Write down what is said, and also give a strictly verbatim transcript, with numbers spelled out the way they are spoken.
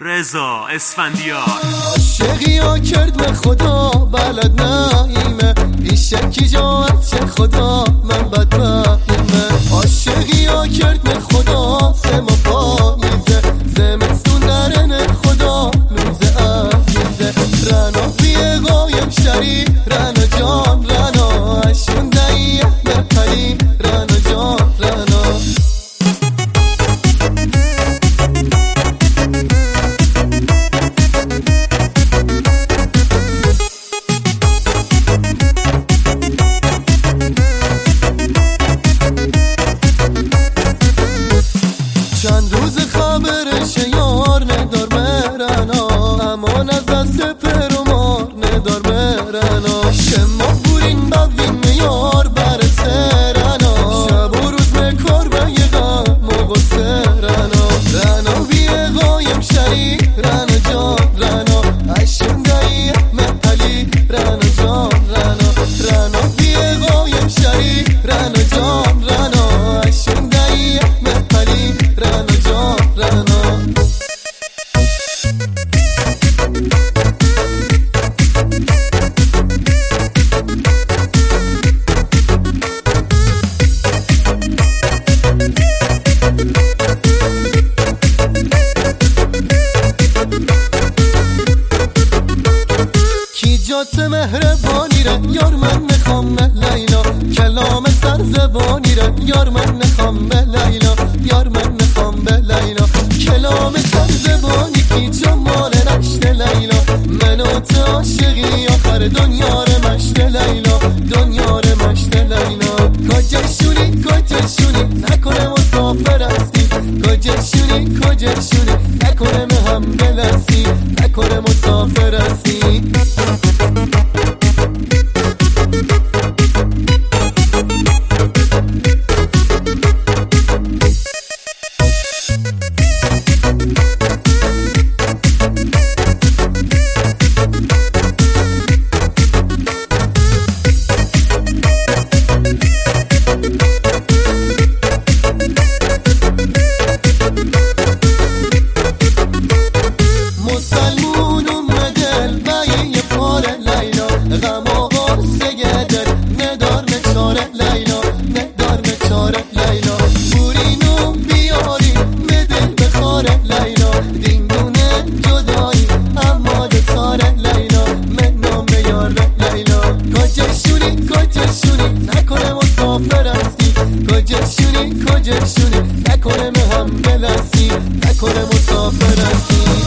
رضا اسفندیار. عاشقی ها کرد به خدا بلد نایمه، بیشکی جاعت چه خدا من بدبایمه. عاشقی ها کرد به خدا سما پاییزه، زمستون درنه خدا نوزه عزیزه. رنا بیه قایم شری رنا جان رنا، اشون دهیه نپلی رنا جان رنا. چند روز خبرش یار ندار مرنا، امان از دست پر و مار ندار مرنا. شما بورین بوین میار برسه رنا، شب و روز مکار به یه غم و غصه رنا. رنا بیه قایم شری رنا جان رنا، اشون دهیه محلی رنا جان رنا. رنا بیه قایم شری رنا جان رنا، اشون دهیه محلی رنا جان رنا. کی جات مهربانی ره یار من میخوام به لیلا، کلام سرزبانی ره یار من میخوام به لیلا، یار من میخوام به لیلا. کلام سرزبانی کی جمال رشت لیلا، من و تو عاشقی آخر دنیا رو مشت لیلا، دنیا رو مشت لیلا. کجشونی کجشونی نکنه مسافر هستی، کجشونی کجشونی نکنه مهم بلستی، نکنه مسافر هستی. مسلمون اومدل بایی پار لیلا، غم و غصه دل ندار مچاره لیلا، ندار مچاره لیلا. بورینو بیاری بدل بخاره لیلا، دینگونه جدایی اما دتاره لیلا، منام بیاره لیلا. کجشونی کجشونی نکنه مسافر هستی، کجشونی کجشونی نکنه مهم بلستی، نکنه مسافر هستی.